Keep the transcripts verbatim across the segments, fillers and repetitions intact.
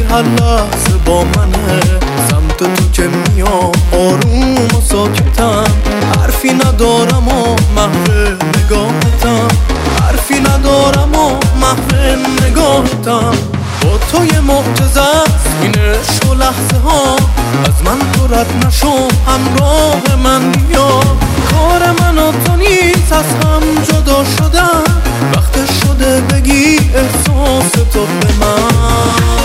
هر لحظه با منه، سمت تو که میام آروم و ساکتم، حرفی ندارم و محو نگاهتم، حرفی ندارم و محو نگاهتم. با تو یه معجزه است این عشق و لحظه ها، از من تو رد نشو همراه من بیا. کار من و تو نیست از هم جدا شدن، وقت شده بگی احساس تو به من.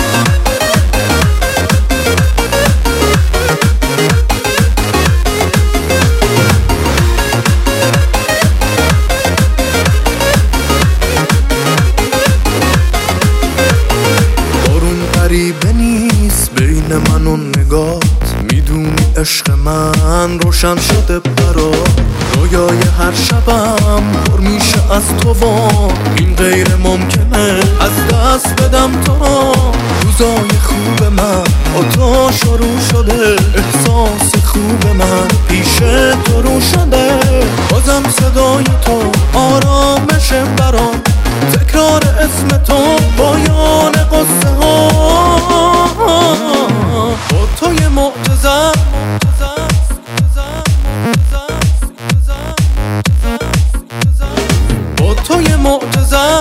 غریبه نیست بین من و نگات، میدونی عشق من روشن شده برات. رویای هر شبم پر میشه از تو و این غیر ممکنه از دست بدم تو را. روزای خوب من با تو شروع شده، احساس خوب من پیش تو رو شده. بازم صدای تو آرامش برام، تکرار اسم تو پایان قصه ها. با تو یه معجزه، با تو یه معجزه،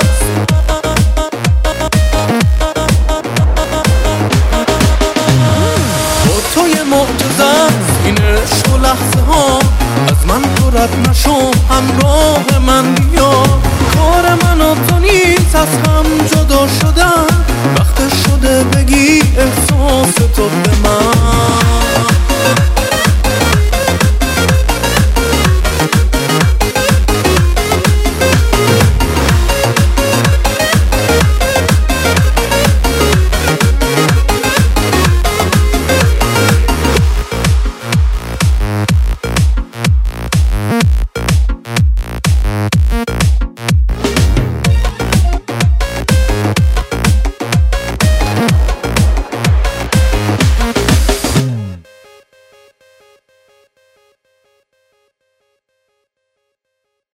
با تو یه معجزه این عشق و لحظه ها، از من تو رد نشو همراه من بیا. کار من و تو نیست از هم جدا شدن، وقت شده بگی احساس تو به من.